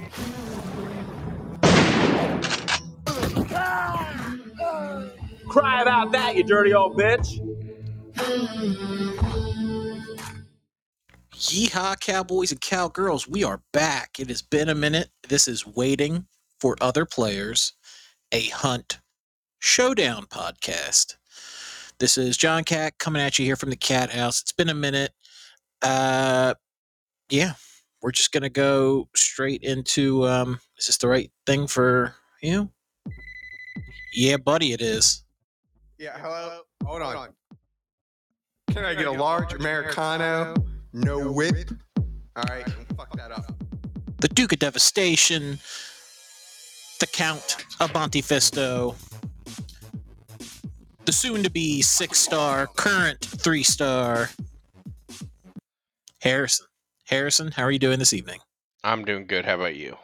Cry about that, you dirty old bitch. Yeehaw, cowboys and cowgirls, we are back. It has been a minute. This is Waiting for Other Players, a Hunt Showdown podcast. This is John Cat coming at you here from the Cat House. It's been a minute. Yeah, we're just going to go straight into, is this the right thing for you? Yeah, buddy, it is. Yeah, hello? Hold on. Can I get a large Americano? No whip? Alright, fuck that up. The Duke of Devastation, the Count of Montefisto, the soon-to-be 6-star, current 3-star, Harrison. Harrison, how are you doing this evening? I'm doing good. How about you?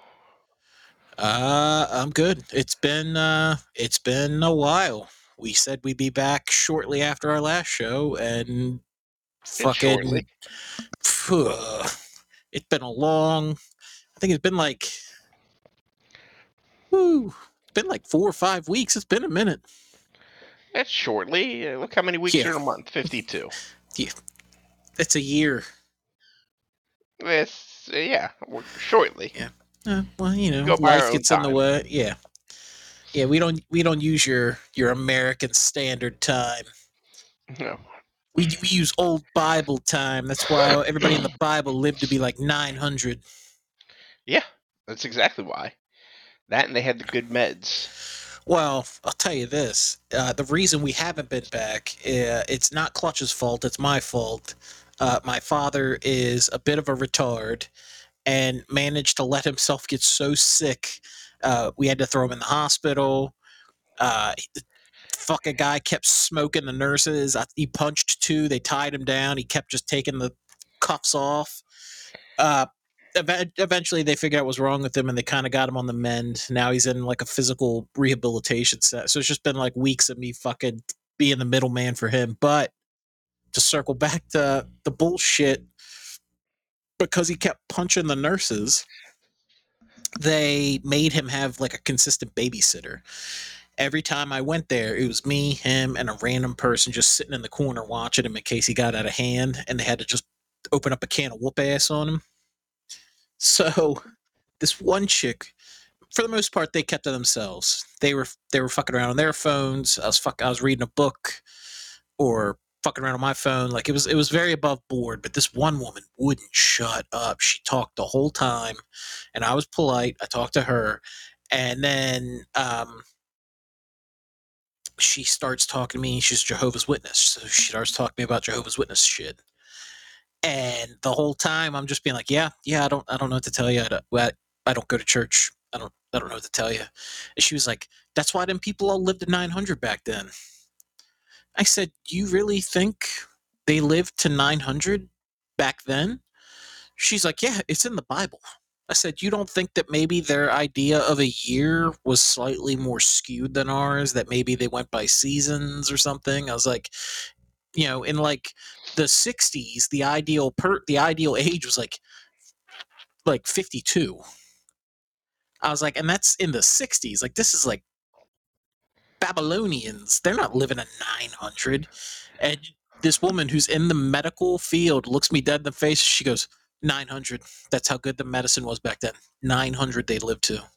I'm good. It's been a while. We said we'd be back shortly after our last show, and fucking, it's been a long. I think it's been like, it's been like 4 or 5 weeks. It's been a minute. That's shortly. Look how many weeks are in a month. 52. Yeah, it's a year. It's shortly. Yeah. Well, you know, Go by our life own gets in the time. way. Yeah. We don't use your American Standard Time. No. We use old Bible time. That's why everybody in the Bible lived to be like 900. Yeah, that's exactly why. That and they had the good meds. Well, I'll tell you this. The reason we haven't been back, it's not Clutch's fault. It's my fault. My father is a bit of a retard and managed to let himself get so sick. We had to throw him in the hospital. Fucking guy kept smoking the nurses. He punched 2. They tied him down. He kept just taking the cuffs off. Eventually they figured out what was wrong with him and they kind of got him on the mend. Now he's in like a physical rehabilitation set. So it's just been like weeks of me fucking being the middleman for him. But to circle back to the bullshit, because he kept punching the nurses, they made him have like a consistent babysitter. Every time I went there, it was me, him, and a random person just sitting in the corner watching him in case he got out of hand, and they had to just open up a can of whoop ass on him. So this one chick, for the most part, they kept to themselves. They were fucking around on their phones. I was reading a book or fucking around on my phone. Like it was very above board. But this one woman wouldn't shut up. She talked the whole time, and I was polite. I talked to her, and then she starts talking to me. She's Jehovah's Witness, so she starts talking to me about Jehovah's Witness shit. And the whole time I'm just being like, yeah, I don't know what to tell you. I don't go to church. I don't know what to tell you. And she was like, that's why them people all lived to 900 back then. I said, you really think they lived to 900 back then? She's like, yeah, it's in the Bible. I said, you don't think that maybe their idea of a year was slightly more skewed than ours, that maybe they went by seasons or something? I was like, you know, in like the 60s, the ideal age was like 52. I was like, and that's in the 60s. Like, this is like Babylonians. They're not living at 900. And this woman who's in the medical field looks me dead in the face. She goes, 900. That's how good the medicine was back then. 900 they lived to.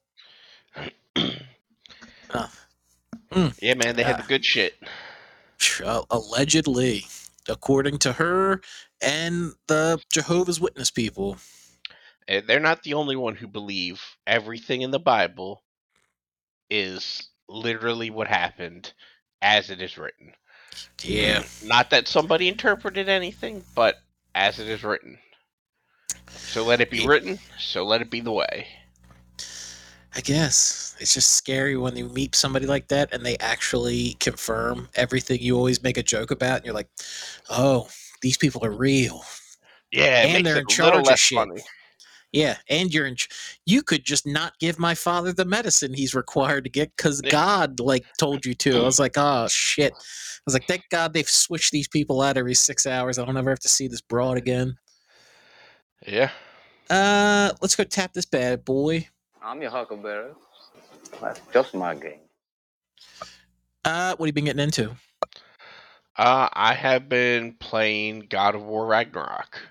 Yeah, man, they had the good shit. Allegedly, according to her and the Jehovah's Witness people. They're not the only one who believe everything in the Bible is literally what happened as it is written. Yeah. Not that somebody interpreted anything, but as it is written. So let it be written, so let it be the way. I guess. It's just scary when you meet somebody like that and they actually confirm everything you always make a joke about, and you're like, oh, these people are real. Yeah, and they're in charge of shit. Funny. Yeah, and you could just not give my father the medicine he's required to get because God told you to. I was like, oh shit. I was like, thank God they've switched these people out every 6 hours. I don't ever have to see this broad again. Yeah. Let's go tap this bad boy. I'm your Huckleberry. That's just my game. What have you been getting into? I have been playing God of War Ragnarok.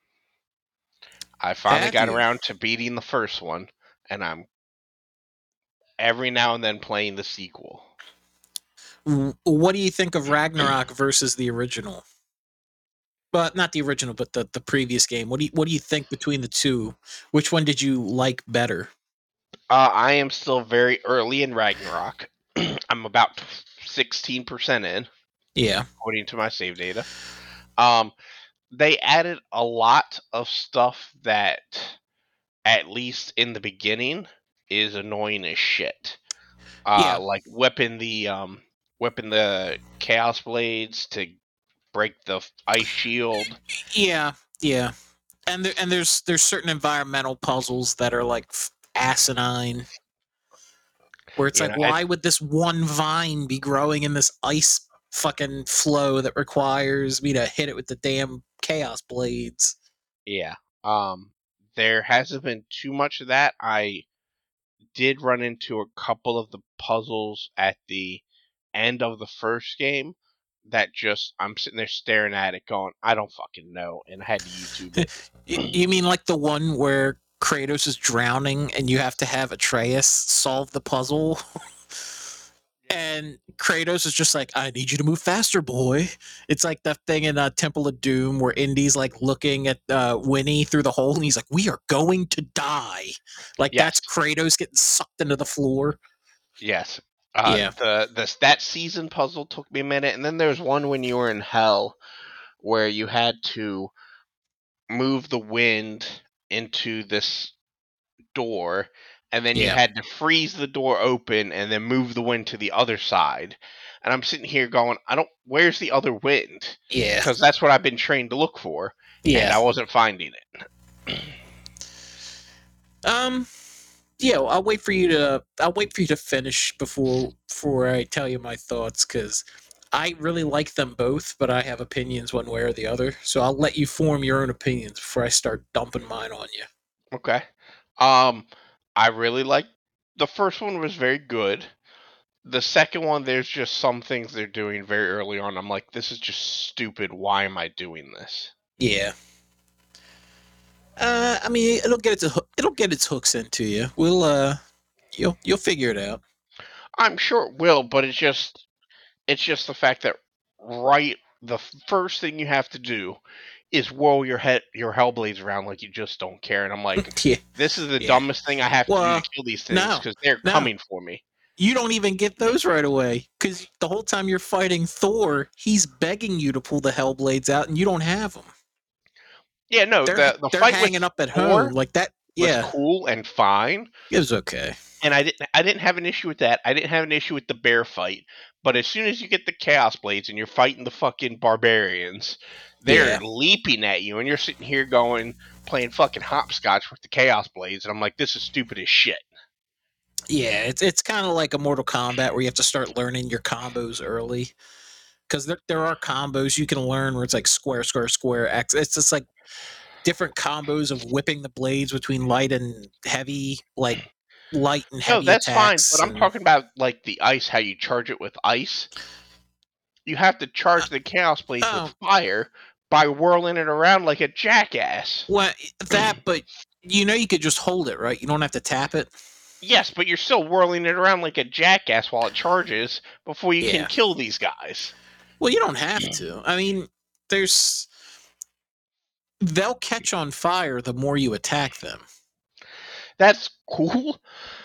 I finally Have got you? around to beating the first one, and I'm every now and then playing the sequel. What do you think of Ragnarok versus the original? But not the original, but the previous game. What do you think between the two? Which one did you like better? I am still very early in Ragnarok. I'm about 16% in, Yeah. according to my save data. They added a lot of stuff that, at least in the beginning, is annoying as shit. Yeah. Like whipping the Chaos Blades to break the ice shield. Yeah. Yeah. And there's certain environmental puzzles that are like asinine, where it's You like, know, why would this one vine be growing in this ice fucking flow that requires me to hit it with the damn Chaos Blades? yeah. There hasn't been too much of that. I did run into a couple of the puzzles at the end of the first game that just I'm sitting there staring at it going, I don't fucking know, and I had to YouTube it. You mean like the one where Kratos is drowning and you have to have Atreus solve the puzzle? And Kratos is just like, I need you to move faster, boy. It's like that thing in Temple of Doom where Indy's like looking at Winnie through the hole and he's like, we are going to die. Like Yes. that's Kratos getting sucked into the floor. Yes. Yeah. That season puzzle took me a minute, and then there's one when you were in hell where you had to move the wind into this door, and then you Yeah. had to freeze the door open and then move the wind to the other side. And I'm sitting here going, where's the other wind? Yeah. Because that's what I've been trained to look for, and Yeah. I wasn't finding it. Yeah, I'll wait for you to finish before I tell you my thoughts, because I really like them both, but I have opinions one way or the other. So I'll let you form your own opinions before I start dumping mine on you. Okay. I really like the first one was very good. The second one, there's just some things they're doing very early on. I'm like, this is just stupid. Why am I doing this? Yeah. I mean, it'll get its hooks into you. You'll figure it out. I'm sure it will, but it's just the fact that the first thing you have to do is whirl your Hellblades around like you just don't care, and I'm like, Yeah. this is the Yeah. dumbest thing I have to do Well, to kill these things no, because they're no. coming for me. You don't even get those right away, because the whole time you're fighting Thor, he's begging you to pull the Hellblades out, and you don't have them. Yeah, no, They're the fight with hanging up at Thor home like that. was Yeah, cool and fine, it was okay. and I didn't have an issue with that. I didn't have an issue with the bear fight, but as soon as you get the Chaos Blades and you're fighting the fucking barbarians, they're Yeah. leaping at you, and you're sitting here playing fucking hopscotch with the Chaos Blades, and I'm like, this is stupid as shit. Yeah, it's kind of like a Mortal Kombat where you have to start learning your combos early, because there are combos you can learn where it's like square, square, square, X. It's just like different combos of whipping the blades between light and heavy, like light and No, heavy that's fine, attacks. but I'm talking about like the ice, how you charge it with ice. You have to charge the Chaos Blades with fire by whirling it around like a jackass. Well, but you could just hold it, right? You don't have to tap it. Yes, but you're still whirling it around like a jackass while it charges before you can kill these guys. Well, you don't have to. I mean, they'll catch on fire the more you attack them. That's cool.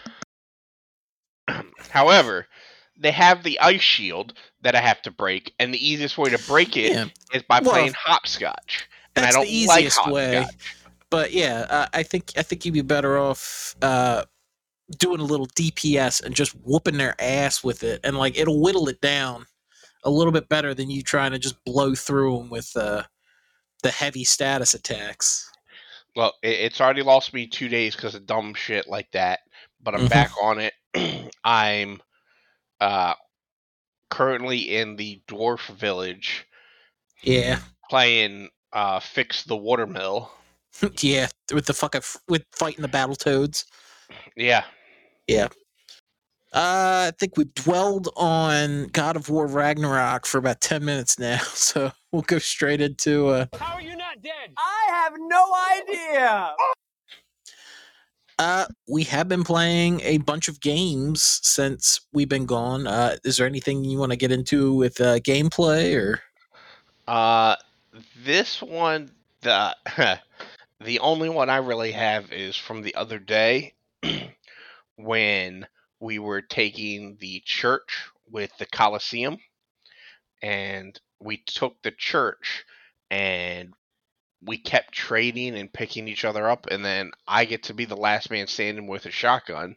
However, they have the ice shield that I have to break, and the easiest way to break it is by playing hopscotch. And I don't the easiest like way. hopscotch. But yeah, I think you'd be better off doing a little DPS and just whooping their ass with it, and like it'll whittle it down a little bit better than you trying to just blow through them with the heavy status attacks. Well, it's already lost me 2 days because of dumb shit like that, but I'm back on it. I'm currently in the dwarf village. Yeah. Playing Fix the Watermill. Yeah, with fighting the Battletoads. Yeah. Yeah. I think we've dwelled on God of War Ragnarok for about 10 minutes now, so we'll go straight into How are you not dead? I have no idea. We have been playing a bunch of games since we've been gone. Is there anything you want to get into with gameplay or? This one, the the only one I really have is from the other day when we were taking the church with the Colosseum, and we took the church and we kept trading and picking each other up, and then I get to be the last man standing with a shotgun,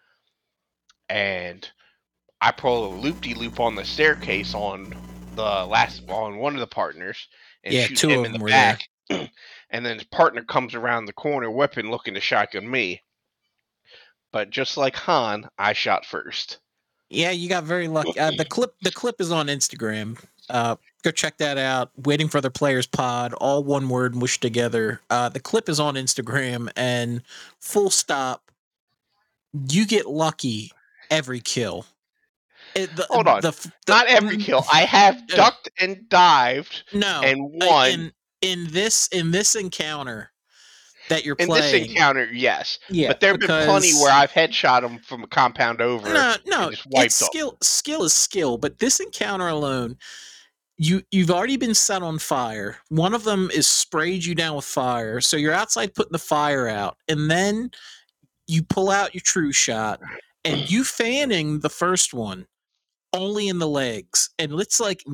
and I pull a loop-de-loop on the staircase on one of the partners and Yeah, shoot two him of in them the were back. And then his partner comes around the corner whipping, looking to shotgun me. But just like Han, I shot first. Yeah, you got very lucky. The clip is on Instagram. Go check that out. Waiting for the Players Pod, all one word mushed together. The clip is on Instagram, and full stop. You get lucky every kill. Hold on. Not every kill. I have ducked and dived No, and won. In this encounter that you're In playing. this encounter, yes. Yeah, but there have been plenty where I've headshot them from a compound over. No, and just wiped it's them. skill is skill. But this encounter alone, you've already been set on fire. One of them is sprayed you down with fire, so you're outside putting the fire out, and then you pull out your true shot, and you fanning the first one only in the legs, and it's like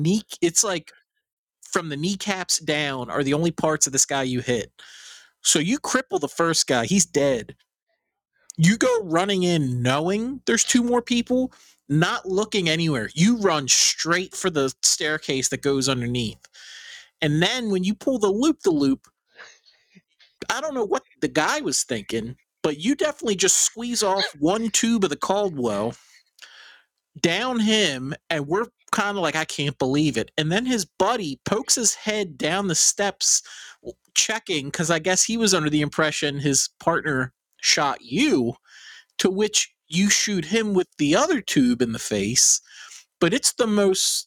from the kneecaps down are the only parts of this guy you hit. So you cripple the first guy, he's dead. You go running in knowing there's two more people, not looking anywhere. You run straight for the staircase that goes underneath. And then when you pull the loop, I don't know what the guy was thinking, but you definitely just squeeze off one tube of the Caldwell, down him, and we're kind of like, I can't believe it. And then his buddy pokes his head down the steps, checking, because I guess he was under the impression his partner shot you, to which you shoot him with the other tube in the face. But it's the most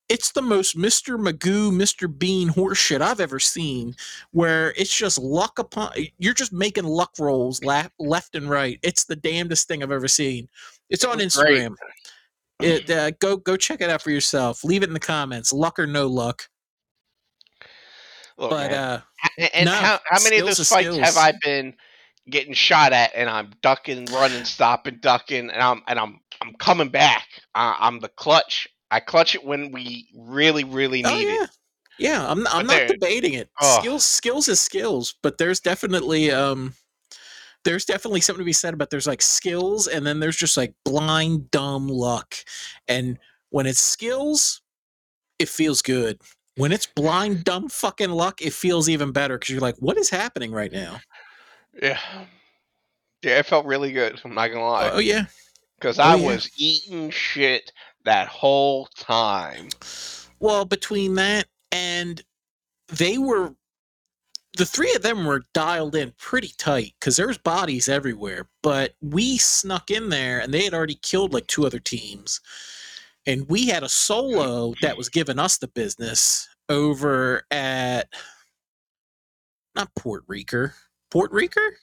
Mr. Magoo, Mr. Bean horseshit I've ever seen, where it's just luck upon, you're just making luck rolls left and right. It's the damnedest thing I've ever seen. It's on Instagram. Go check it out for yourself. Leave it in the comments. Luck or no luck. Look, but man. How many of those fights have I been getting shot at, and I'm ducking, running, stopping, ducking, and I'm coming back. I'm the clutch. I clutch it when we really, really need it. Yeah, I'm not debating it. Skills is skills, but there's definitely something to be said about there's like skills, and then there's just like blind dumb luck. And when it's skills, it feels good. When it's blind dumb fucking luck, it feels even better because you're like, what is happening right now? Yeah, it felt really good. I'm not gonna lie. Oh yeah, because I was eating shit that whole time. Well, between that and the three of them were dialed in pretty tight because there's bodies everywhere. But we snuck in there, and they had already killed like two other teams, and we had a solo that was giving us the business over at not Port Riker. Port Riker?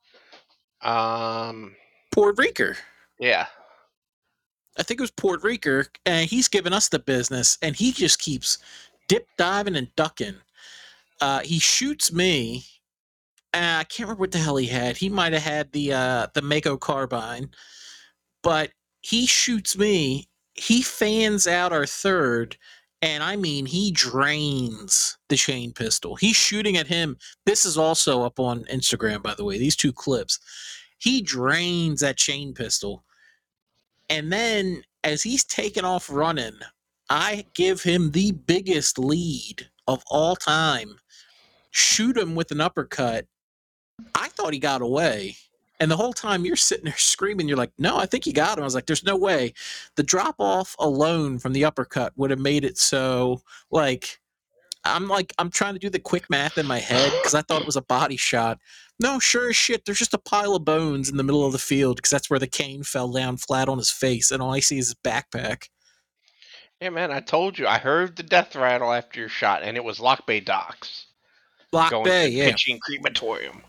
Port Riker. Yeah. I think it was Port Riker, and he's giving us the business, and he just keeps dip diving and ducking. He shoots me. I can't remember what the hell he had. He might have had the Mako carbine, but he shoots me. He fans out our third, and I mean, he drains the chain pistol. He's shooting at him. This is also up on Instagram, by the way, these two clips. He drains that chain pistol. And then as he's taking off running, I give him the biggest lead of all time. Shoot him with an uppercut. I thought he got away. And the whole time you're sitting there screaming, you're like, no, I think he got him. I was like, there's no way. The drop off alone from the uppercut would have made it so, like, I'm trying to do the quick math in my head because I thought it was a body shot. No, sure as shit, there's just a pile of bones in the middle of the field because that's where the cane fell down flat on his face, and all I see is his backpack. Yeah, man, I told you. I heard the death rattle after your shot, and it was Lock Bay Docks Lock going Bay, to yeah. Pitching Crematorium.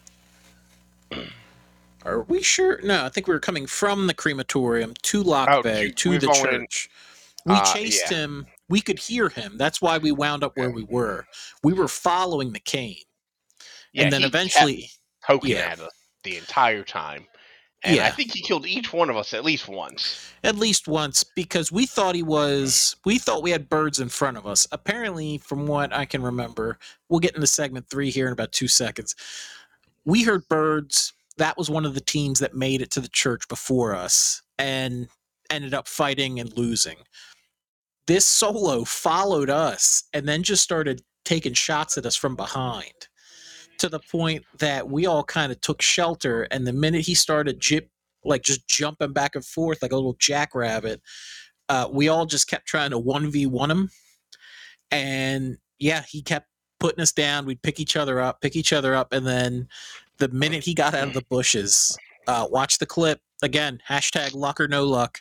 Are we sure? No, I think we were coming from the crematorium to Lock Bay to the church. We chased him. We could hear him. That's why we wound up where we were. We were following the cane. Yeah, and then he eventually kept poking at us the entire time. And I think he killed each one of us at least once. At least once, because we thought we had birds in front of us. Apparently, from what I can remember, we'll get into segment 3 here in about 2 seconds. We heard birds. That was one of the teams that made it to the church before us and ended up fighting and losing. This solo followed us and then just started taking shots at us from behind, to the point that we all kind of took shelter. And the minute he started just jumping back and forth like a little jackrabbit, we all just kept trying to 1v1 him. And yeah, he kept putting us down. We'd pick each other up. And then the minute he got out of the bushes, watch the clip again, hashtag luck or no luck.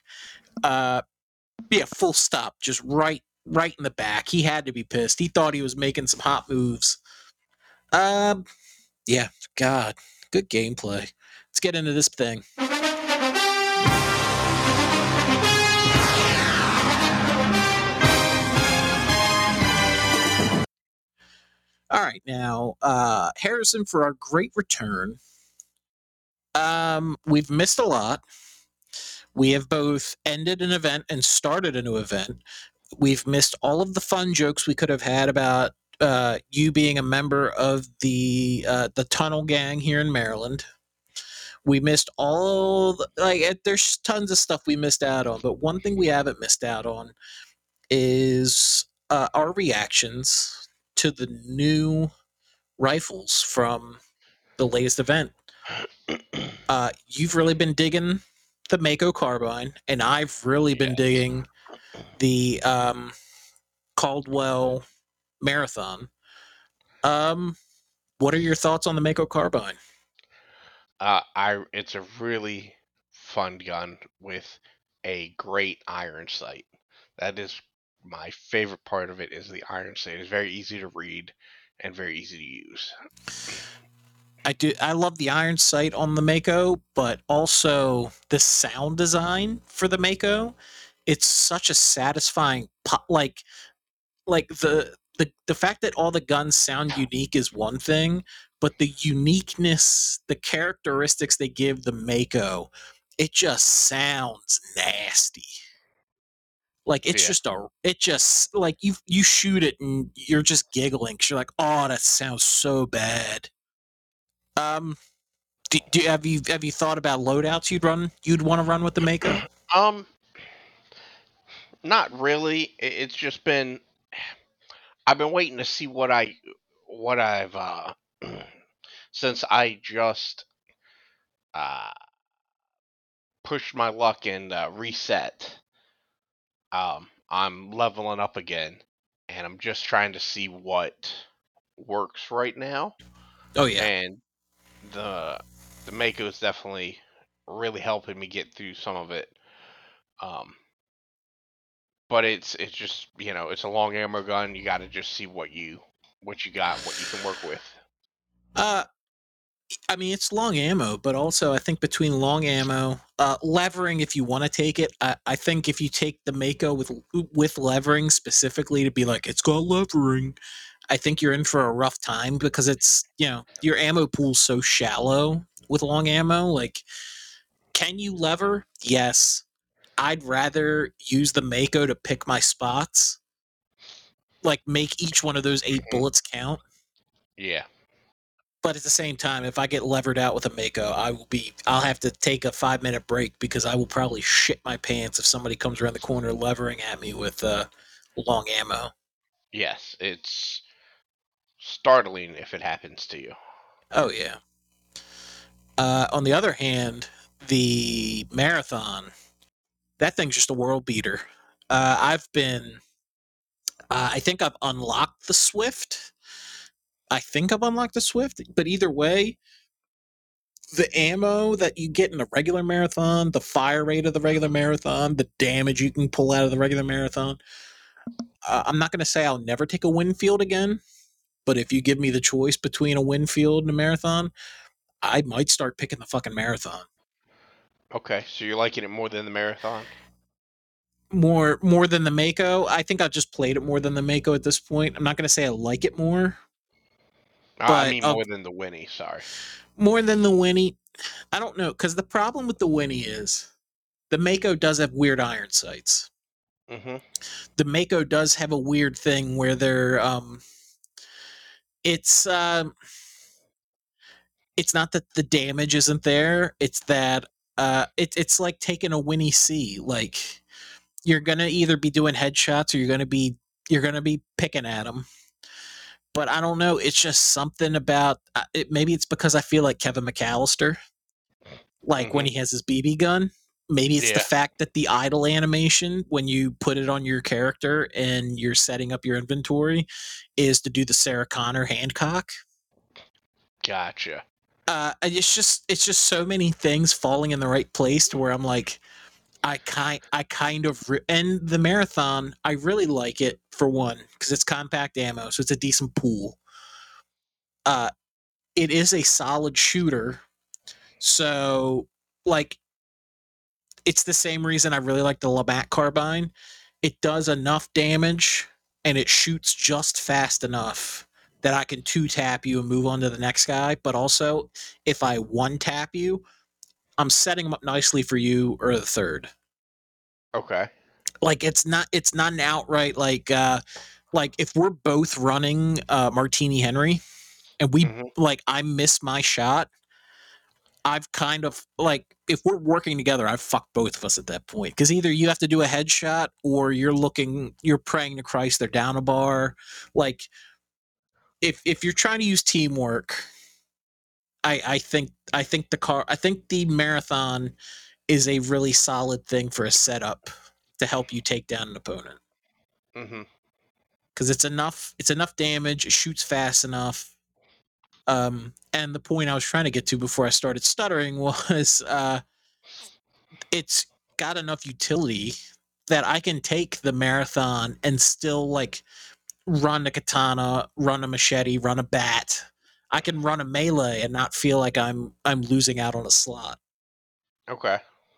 Full stop, just right in the back. He had to be pissed. He thought he was making some hot moves. Yeah, God, good gameplay. Let's get into this thing. All right, now, Harrison, for our great return. We've missed a lot. We have both ended an event and started a new event. We've missed all of the fun jokes we could have had about you being a member of the Tunnel Gang here in Maryland. We missed there's tons of stuff we missed out on, but one thing we haven't missed out on is our reactions to the new rifles from the latest event. You've really been digging the Mako carbine, and I've really been digging the Caldwell Marathon. What are your thoughts on the Mako carbine? It's a really fun gun with a great iron sight. That is my favorite part of it, is the iron sight. It's very easy to read and very easy to use. I love the iron sight on the Mako, but also the sound design for the Mako. It's such a satisfying like the fact that all the guns sound unique is one thing, but the uniqueness, the characteristics they give the Mako, it just sounds nasty. Like it's just like you shoot it and you're just giggling because you're like, oh, that sounds so bad. Have you thought about loadouts you'd want to run with the Mako? Not really. It's just been, I've been waiting to see what I've since I just pushed my luck and reset. I'm leveling up again, and I'm just trying to see what works right now. Oh yeah, and the Mako is definitely really helping me get through some of it. But it's just, it's a long ammo gun. You got to just see what you got, what you can work with. I mean, it's long ammo, but also I think between long ammo, levering, if you want to take it, I think if you take the Mako with levering specifically to be like, it's got levering, I think you're in for a rough time because it's, your ammo pool's so shallow with long ammo. Like, can you lever? Yes. I'd rather use the Mako to pick my spots. Like, make each one of those 8 bullets count. Yeah. But at the same time, if I get levered out with a Mako, I'll have to take a 5-minute break because I will probably shit my pants if somebody comes around the corner levering at me with long ammo. Yes, it's startling if it happens to you. Oh yeah. On the other hand, the Marathon, that thing's just a world beater. I've been I think I've unlocked the Swift. But either way, the ammo that you get in a regular marathon, the fire rate of the regular marathon, the damage you can pull out of the regular marathon. I'm not going to say I'll never take a Winfield again, but if you give me the choice between a Winfield and a marathon, I might start picking the fucking marathon. Okay, so you're liking it more than the marathon? More than the Mako. I think I've just played it more than the Mako at this point. I'm not going to say I like it more. I But mean more than the Winnie, sorry. More than the Winnie. I don't know, because the problem with the Winnie is the Mako does have weird iron sights. Mm-hmm. The Mako does have a weird thing where they're it's not that the damage isn't there, it's that it's like taking a Winnie C. Like, you're gonna either be doing headshots or you're gonna be picking at them. But I don't know, it's just something about it. Maybe it's because I feel like Kevin McAllister, like when he has his BB gun. Maybe it's the fact that the idle animation, when you put it on your character and you're setting up your inventory, is to do the Sarah Connor handcock. Gotcha. It's just so many things falling in the right place to where I'm like, and the marathon, I really like it for one because it's compact ammo, so it's a decent pool. It is a solid shooter, so like, it's the same reason I really like the Labatt carbine. It does enough damage and it shoots just fast enough that I can 2-tap you and move on to the next guy. But also, if I 1-tap you, I'm setting them up nicely for you or the third. Okay. Like, it's not an outright like if we're both running Martini Henry and we like I miss my shot, I've kind of like, if we're working together, I've fucked both of us at that point, because either you have to do a headshot or you're praying to Christ they're down a bar. Like, if you're trying to use teamwork, I think the marathon is a really solid thing for a setup to help you take down an opponent. Because it's enough damage, it shoots fast enough. And the point I was trying to get to before I started stuttering was it's got enough utility that I can take the marathon and still like run a katana, run a machete, run a bat. I can run a melee and not feel like I'm losing out on a slot. Okay.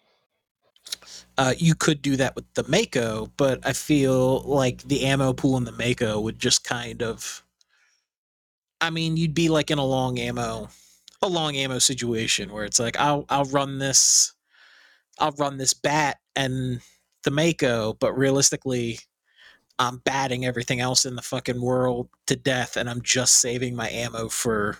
You could do that with the Mako, but I feel like the ammo pool in the Mako would just kind of, I mean, you'd be like in a long ammo situation where it's like I'll run this bat and the Mako, but realistically, I'm batting everything else in the fucking world to death, and I'm just saving my ammo for,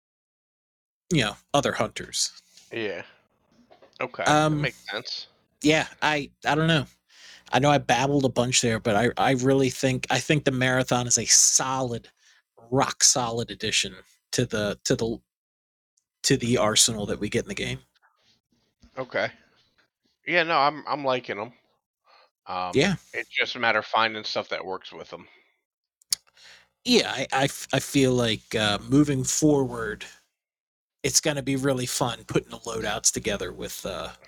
other hunters. Yeah. Okay. That makes sense. Yeah, I don't know. I know I babbled a bunch there, but I really think the marathon is a solid, rock solid addition to the arsenal that we get in the game. Okay. Yeah, no, I'm liking them. Yeah. It's just a matter of finding stuff that works with them. Yeah, I feel like moving forward, it's going to be really fun putting the loadouts together with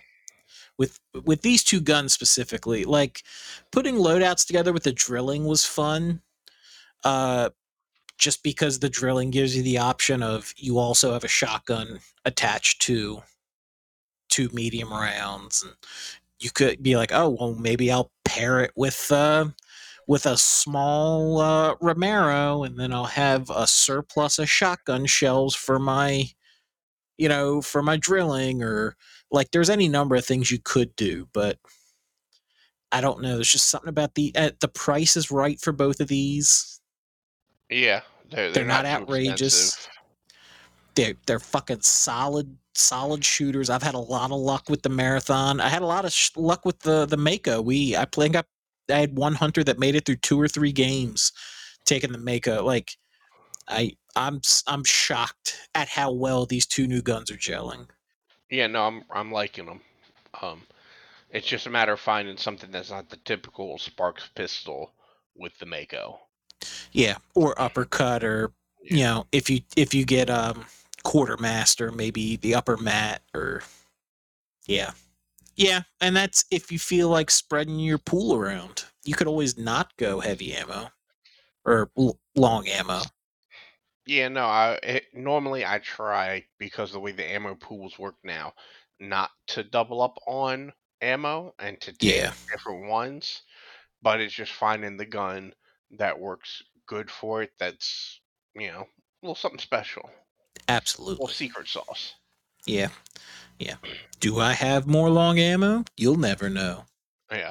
these two guns specifically. Like, putting loadouts together with the drilling was fun. Just because the drilling gives you the option of, you also have a shotgun attached to 2 medium rounds, and you could be like, oh well, maybe I'll pair it with a small Romero, and then I'll have a surplus of shotgun shells for my drilling, or like, there's any number of things you could do, but I don't know. There's just something about the price is right for both of these. Yeah, they're not outrageous. They're fucking solid shooters. I've had a lot of luck with the marathon. I had a lot of luck with the Mako. I had one hunter that made it through 2 or 3 games taking the Mako. Like, I'm shocked at how well these 2 new guns are gelling. Yeah, no, I'm liking them. It's just a matter of finding something that's not the typical Sparks pistol with the Mako. Yeah, or uppercut, or you know, if you get quartermaster, maybe the upper mat, or yeah, and that's if you feel like spreading your pool around. You could always not go heavy ammo or long ammo. Yeah, no, normally I try, because the way the ammo pools work now, not to double up on ammo and to take Yeah. different ones, but it's just finding the gun that works good for it. That's, a little something special, a Absolutely. little secret sauce. Yeah. Do I have more long ammo? You'll never know. Yeah.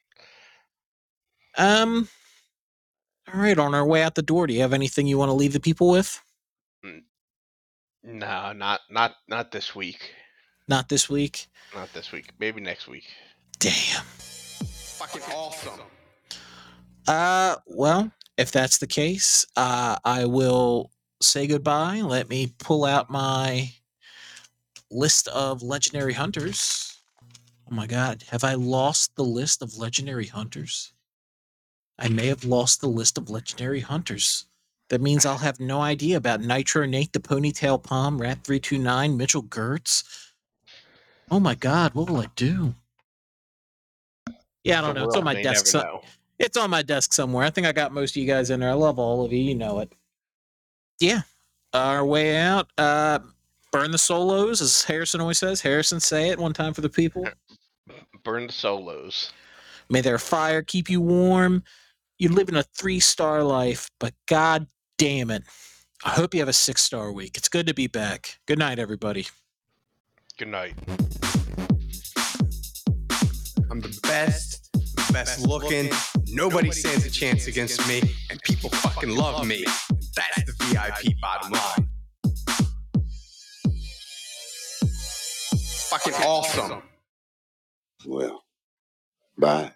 All right, on our way out the door, do you have anything you want to leave the people with? No, not this week. Not this week. Not this week. Maybe next week. Damn. Fucking awesome. Well, if that's the case, I will say goodbye. Let me pull out my list of legendary hunters. Oh my god, have I lost the list of legendary hunters? I may have lost the list of legendary hunters. That means I'll have no idea about Nitro Nate, the Ponytail Palm, Rat 329, Mitchell Gertz. Oh my god, what will I do? Yeah, I don't know. It's on my desk. Never know. It's on my desk somewhere. I think I got most of you guys in there. I love all of you. You know it. Yeah. Our way out. Burn the solos, as Harrison always says. Harrison, say it one time for the people. Burn the solos. May their fire keep you warm. You live in a 3-star life, but god damn it. I hope you have a 6-star week. It's good to be back. Good night, everybody. Good night. I'm the best looking. Nobody stands a chance against me, and people fucking love me. That's the VIP bottom line. Fucking awesome. Well, bye.